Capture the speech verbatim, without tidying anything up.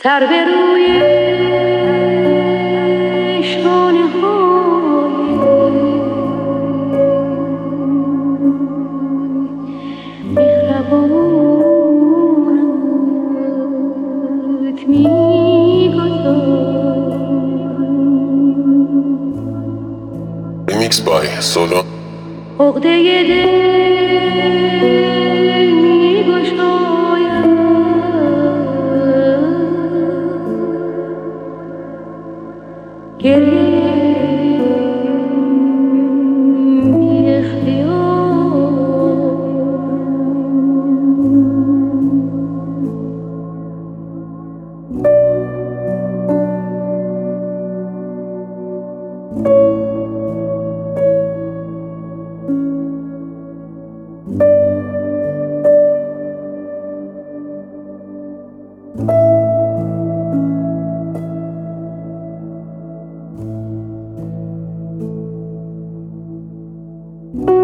سر به روی شانه های مهربانت میگذارم. Remix by Solo. عقده دل میگشایم گریه بی اختیار. thank you